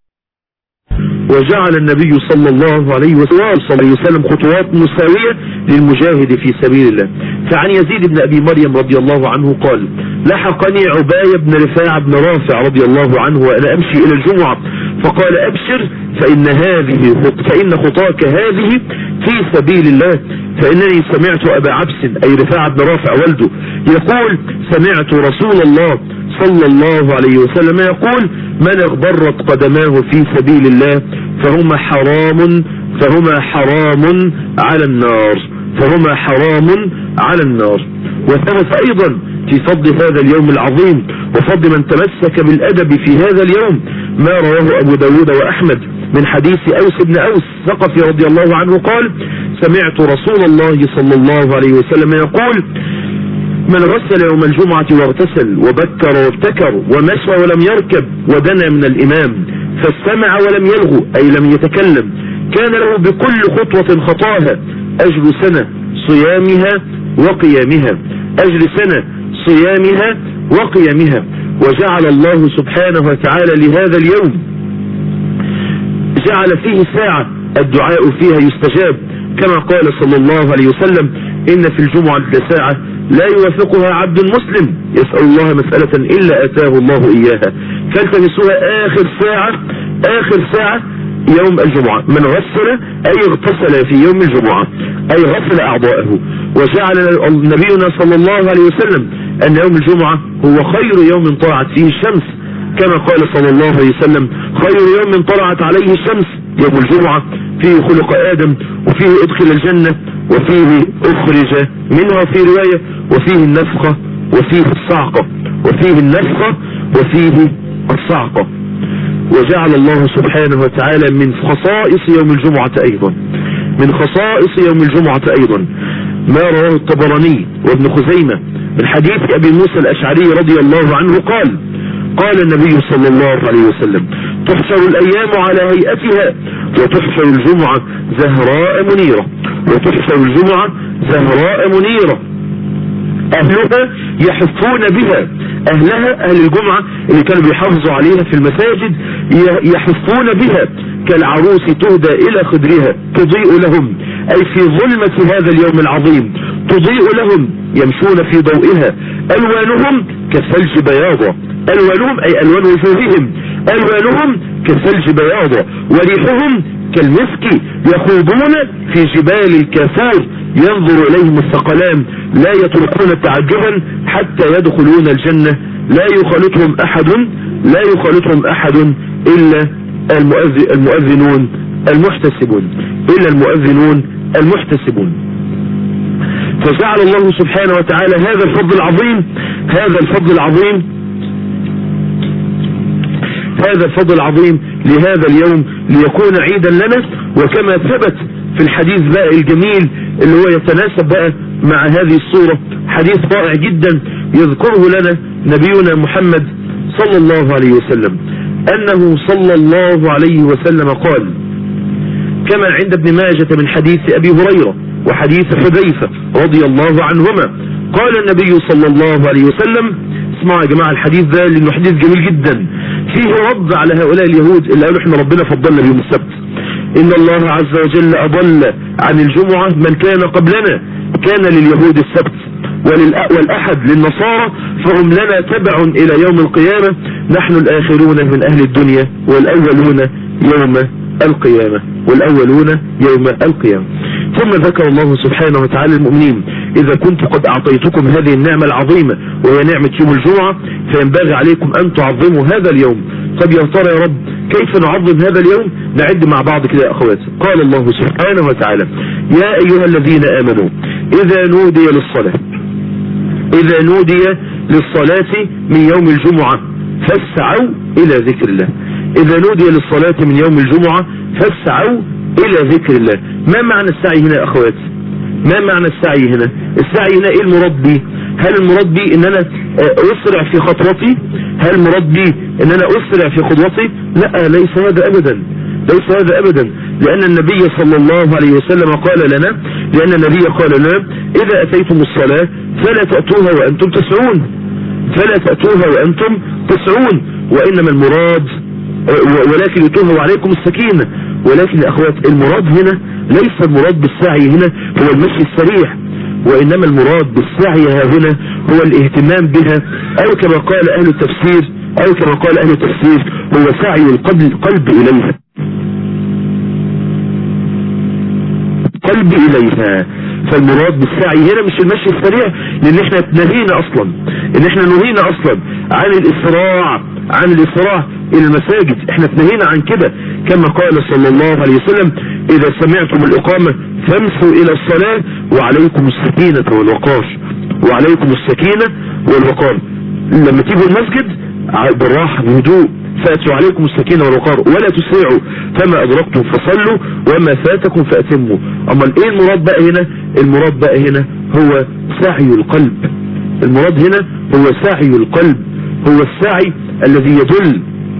وجعل النبي صلى الله عليه وسلم خطوات مساوية للمجاهد في سبيل الله. فعن يزيد بن أبي مريم رضي الله عنه قال: لحقني عباية بن رفاعة بن رافع رضي الله عنه وأنا أمشي إلى الجمعة فقال: أبشر فإن هذه فإن خطاك هذه في سبيل الله. فإنني سمعت أبا عبس أي رفاعة بن رافع والده يقول: سمعت رسول الله صلى الله عليه وسلم يقول: من اغبرت قدماه في سبيل الله فهما حرام فهما حرام على النار فهما حرام على النار. وثبت ايضا في فضل هذا اليوم العظيم وفضل من تمسك بالادب في هذا اليوم ما رواه ابو داود واحمد من حديث اوس بن اوس ثقفي رضي الله عنه قال: سمعت رسول الله صلى الله عليه وسلم يقول: من غسل يوم الجمعة واغتسل وبكر وابتكر ومشى ولم يركب ودنا من الامام فاستمع ولم يلغو اي لم يتكلم كان له بكل خطوة خطاها اجر سنة صيامها وقيامها اجر سنة صيامها وقيامها. وجعل الله سبحانه وتعالى لهذا اليوم جعل فيه ساعة الدعاء فيها يستجاب كما قال صلى الله عليه وسلم: إن في الجمعة ساعة لا يوافقها عبد مسلم يسأل الله مسألة إلا أتاه الله إياها فالتمسوها آخر ساعة آخر ساعة يوم الجمعة. من غسل أي اغتسل في يوم الجمعة أي غسل أعضاءه. وجعل نبينا صلى الله عليه وسلم أن يوم الجمعة هو خير يوم طلعت فيه الشمس كما قال صلى الله عليه وسلم: خير يوم طلعت عليه الشمس يوم الجمعة فيه خلق آدم وفيه ادخل الجنة وفيه اخرج منها وفي رواية وفيه النفخة وفيه الصعقة وفيه النفخة وفيه الصعقة. وجعل الله سبحانه وتعالى من خصائص يوم الجمعة أيضا من خصائص يوم الجمعة أيضا ما رواه الطبراني وابن خزيمة من حديث أبي موسى الأشعري رضي الله عنه قال: قال النبي صلى الله عليه وسلم: تحشر الأيام على هيئتها وتحشر الجمعة زهراء منيرة وتحشر الجمعة زهراء منيرة أهلها يحفون بها. أهلها أهل الجمعة اللي كانوا بيحافظوا عليها في المساجد يحفون بها كالعروس تهدى إلى خدرها تضيء لهم أي في ظلمة هذا اليوم العظيم تضيء لهم يمشون في ضوئها ألوانهم كالثلج بياضا. ألوانهم أي ألوان وجوههم ألوانهم كالثلج بياضا وريحهم كالمسك يخوضون في جبال الكافور ينظر إليهم الثقلان لا يتركون تعجبا حتى يدخلون الجنة لا يخالطهم أحد لا يخالطهم أحد إلا المؤذنون المحتسبون إلا المؤذنون المحتسبون. فجعل الله سبحانه وتعالى هذا الفضل العظيم هذا الفضل العظيم هذا الفضل العظيم لهذا اليوم ليكون عيدا لنا. وكما ثبت في الحديث بقى الجميل اللي هو يتناسب بقى مع هذه الصورة حديث رائع جدا يذكره لنا نبينا محمد صلى الله عليه وسلم أنه صلى الله عليه وسلم قال كما عند ابن ماجة من حديث أبي هريرة وحديث حذيفة رضي الله عنهما قال النبي صلى الله عليه وسلم اسمعوا يا جماعة الحديث ده لأنه حديث جميل جدا فيه رد على هؤلاء اليهود اللي قالوا احنا ربنا فضلنا بيوم السبت. إن الله عز وجل أضل عن الجمعة من كان قبلنا كان لليهود السبت والأحد للنصارى فهم لنا تبع إلى يوم القيامة نحن الآخرون من أهل الدنيا والأولون يوم القيامة والأولون يوم القيامة. ثم ذكر الله سبحانه وتعالى المؤمنين إذا كنت قد أعطيتكم هذه النعمة العظيمة وهي نعمة يوم الجمعة فينبغي عليكم أن تعظموا هذا اليوم. طب يا ترى يا رب كيف نعظم هذا اليوم؟ نعد مع بعض كده يا أخوات. قال الله سبحانه وتعالى يا أيها الذين آمنوا إذا نودي للصلاة إذا نودي للصلاة من يوم الجمعة فاسعوا إلى ذكر الله. إذا نودي للصلاة من يوم الجمعة فاسعوا إلى ذكر الله. ما معنى السعي هنا يا أخوات؟ ما معنى السعي هنا؟ السعي هنا إيه المراد به؟ هل المراد به إن أنا أسرع في خطوتي؟ هل المراد به إن أنا أسرع في خطوتي؟ لا ليس هذا أبدا ليس هذا أبدا لأن النبي صلى الله عليه وسلم قال لنا لأن النبي قال لنا إذا أتيتم الصلاة فلا تأتوها وأنتم تسعون فلا تأتوها وأنتم تسعون وإنما المراد ولكن يتوه عليكم السكينة. ولكن يا أخوات المراد هنا ليس المراد بالسعي هنا هو المشي السريع وإنما المراد بالسعي هنا هو الاهتمام بها أو كما قال أهل التفسير أو كما قال أهل التفسير هو سعي القلب القلب إليها قلب إليها فالمراد بالسعي هنا مش المشي السريع، لان احنا نهينا اصلا ان احنا نهينا اصلا عن الاسراع عن الاسراع الى المساجد، احنا اتنهينا عن كده، كما قال صلى الله عليه وسلم اذا سمعتم الاقامة فامسوا الى الصلاة وعليكم السكينة والوقار، وعليكم السكينة والوقار. لما تيجوا المسجد بالراحة بهدوء، فاتوا عليكم السكينة والوقار ولا تسرعوا، فما ادركتم فصلوا وما فاتكم فاتموا. اما ايه المراد بقى هنا؟ المراد بقى هنا هو سعي القلب، المراد هنا هو سعي القلب، هو السعي الذي يدل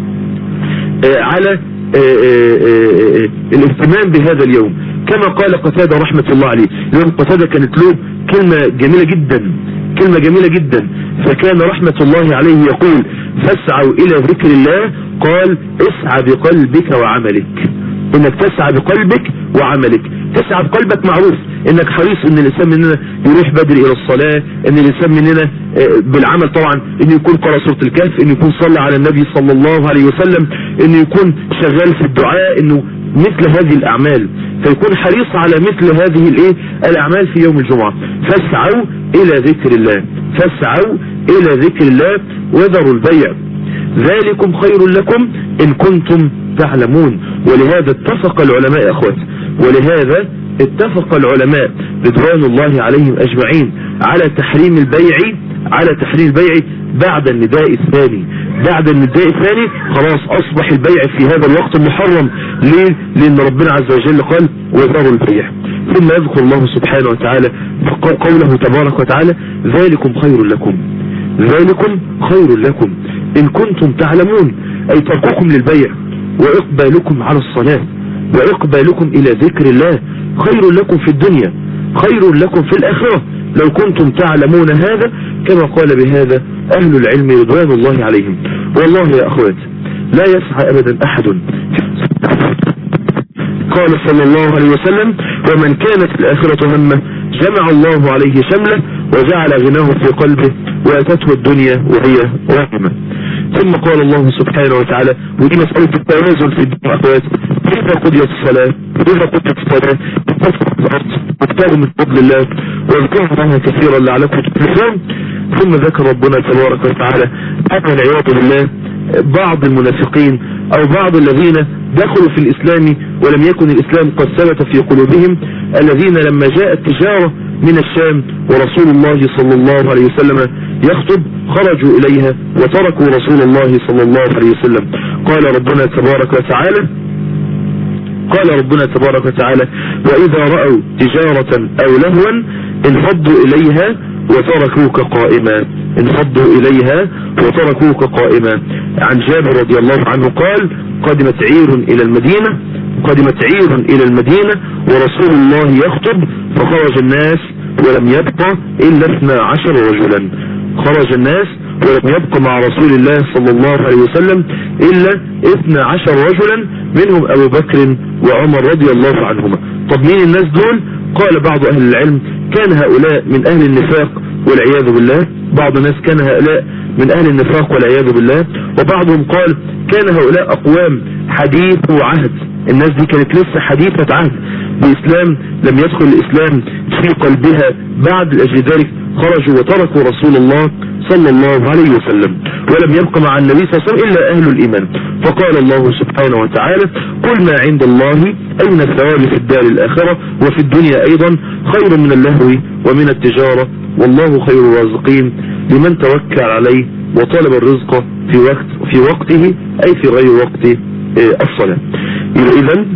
آه على آه آه آه الاهتمام بهذا اليوم، كما قال قتادة رحمة الله عليه. اليوم قتادة كانت له كلمة جميلة جدا، كلمة جميلة جدا، فكان رحمة الله عليه يقول فاسعوا الى ذكر الله، قال اسعى بقلبك وعملك، انك تسعى بقلبك وعملك. تسعى بقلبك معروف انك حريص ان الانسان مننا يروح بدري الى الصلاة، ان الانسان مننا بالعمل طبعا ان يكون قرأ سورة الكهف، ان يكون صلى على النبي صلى الله عليه وسلم، ان يكون شغال في الدعاء، انه مثل هذه الاعمال، فيكون حريص على مثل هذه الايه الاعمال في يوم الجمعة. فاسعوا الى ذكر الله، فاسعوا الى ذكر الله وذروا البيع، ذلكم خير لكم ان كنتم تعلمون. ولهذا اتفق العلماء يا اخوات، ولهذا اتفق العلماء رضوان الله عليهم اجمعين على تحريم البيع، على تحريم البيع بعد النداء الثاني. بعد النداء الثاني خلاص اصبح البيع في هذا الوقت محرم. ليه؟ لان ربنا عز وجل قال وذروا البيع. ثم يذكر الله سبحانه وتعالى قوله تبارك وتعالى ذلكم خير لكم، ذلكم خير لكم ان كنتم تعلمون، اي ترككم للبيع واقبالكم على الصلاة واقبالكم الى ذكر الله خير لكم في الدنيا، خير لكم في الاخرة لو كنتم تعلمون هذا، كما قال بهذا اهل العلم رضوان الله عليهم. والله يا اخوات لا يسعى ابدا احد. قال صلى الله عليه وسلم ومن كانت الاخرة همه جمع الله عليه شمله وجعل غناه في قلبه واتته الدنيا وهي واهمة. ثم قال الله سبحانه وتعالى، ودي مسألة التوازن في الدين اخوات، إذا قضيت الصلاة إذا قضيت الصلاة وابتغوا من فضل الله واذكروا الله كثيرا لعلكم تفلحون. ثم ذكر ربنا تبارك وتعالى أن والعياذ بالله بعض المنافقين أو بعض الذين دخلوا في الإسلام ولم يكن الإسلام قد ثبت في قلوبهم، الذين لما جاءت تجارة من الشام ورسول الله صلى الله عليه وسلم يخطب خرجوا إليها وتركوا رسول الله صلى الله عليه وسلم. قال ربنا تبارك وتعالى قال ربنا تبارك وتعالى وإذا رأوا تجارة أو لهوا انفضوا إليها وتركوك قائما، انفضوا إليها وتركوك قائما. عن جابر رضي الله عنه قال قدمت عير إلى المدينة قدمت عير إلى المدينة ورسول الله يخطب فخرج الناس ولم يبقى إلا اثنا عشر رجلا، خرج الناس ولم يبقى مع رسول الله صلى الله عليه وسلم إلا اثنا عشر رجلا، منهم أبو بكر وعمر رضي الله عنهما. طب مين الناس دول؟ قال بعض أهل العلم كان هؤلاء من أهل النفاق والعياذ بالله، بعض الناس كان هؤلاء من أهل النفاق والعياذ بالله، وبعضهم قال كان هؤلاء أقوام حديث عهد، الناس دي كانت لسه حديثة عهد بإسلام، لم يدخل الإسلام في قلبها بعد، لأجل ذلك خرجوا وتركوا رسول الله صلى الله عليه وسلم ولم يبق مع النبي صلى الله عليه وسلم إلا أهل الإيمان. فقال الله سبحانه وتعالى قل ما عند الله أين الثواب في الدار الآخرة وفي الدنيا أيضا خير من اللهو ومن التجارة والله خير الرازقين لمن توكل عليه وطلب الرزق في وقت في وقته أي في غير وقت الصلاة. إذن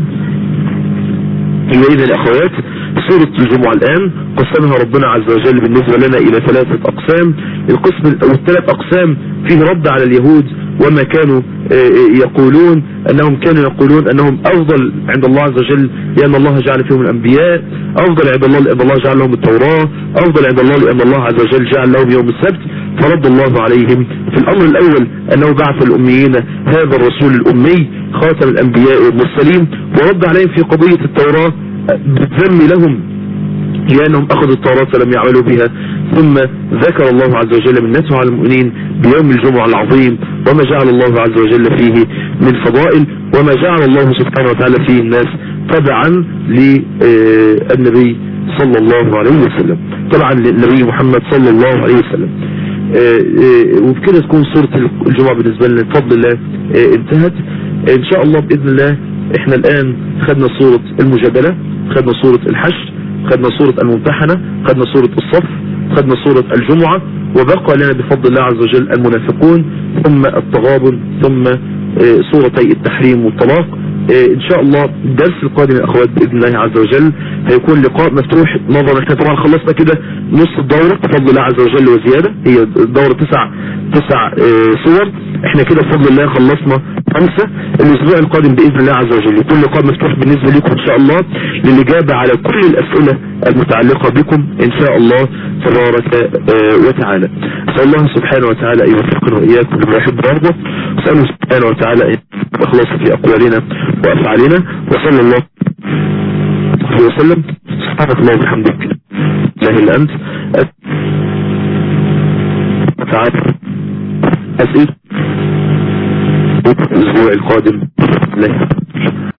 إذن الأخوات سورة الجمعة الآن قسمها ربنا عز وجل بالنسبة لنا إلى ثلاثة أقسام. القسم والثلاث أقسام فيه رد على اليهود وما كانوا يقولون أنهم كانوا يقولون أنهم أفضل عند الله عز وجل لأن الله جعل فيهم الأنبياء، أفضل عند الله لأن الله جعل لهم التوراة، أفضل عند الله لأن الله عز وجل جعل لهم يوم السبت. فرد الله عليهم في الأمر الأول أنه بعث الأميين هذا الرسول الأمي خاتم الأنبياء والمرسلين، ورد عليهم في قضية التوراة بالذم لهم لأنهم أخذوا التوراة لم يعملوا بها. ثم ذكر الله عز وجل منته على المؤمنين بيوم الجمعة العظيم وما جعل الله عز وجل فيه من فضائل وما جعل الله سبحانه وتعالى فيه الناس تبعا للنبي صلى الله عليه وسلم، طبعا للنبي محمد صلى الله عليه وسلم. وبكده تكون سورة الجمعة بالنسبة لنا بفضل الله انتهت. ان شاء الله بإذن الله احنا الآن خدنا سورة المجادلة، خدنا سورة الحشر، خدنا سورة الممتحنة، خدنا سورة الصف، خدنا سورة الجمعة، وبقى لنا بفضل الله عز وجل المنافقون، ثم التغابن، ثم سورتي التحريم والطلاق. ان شاء الله الدرس القادم يا اخوات باذن الله عز وجل هيكون لقاء مفتوح نظرا. احنا طبعا خلصنا كده نص الدورة بفضل الله عز وجل وزيادة، هي الدورة تسع تسع صور، احنا كده بفضل الله خلصنا خمسة. الاسبوع القادم باذن الله عز وجل يكون لقاء مفتوح بالنسبة لكم ان شاء الله للاجابة على كل الاسئلة المتعلقة بكم ان شاء الله تبارك وتعالى. اسال الله سبحانه وتعالى ان يوفقنا واياكم لما يحب ويرضى، اساله سبحانه وتعالى اخلاص في اقوالنا وافعالنا، وصلى الله عليه وسلم. سبحانك اللهم وبحمدك لا اله الا انت تعالى اسئله الاسبوع القادم.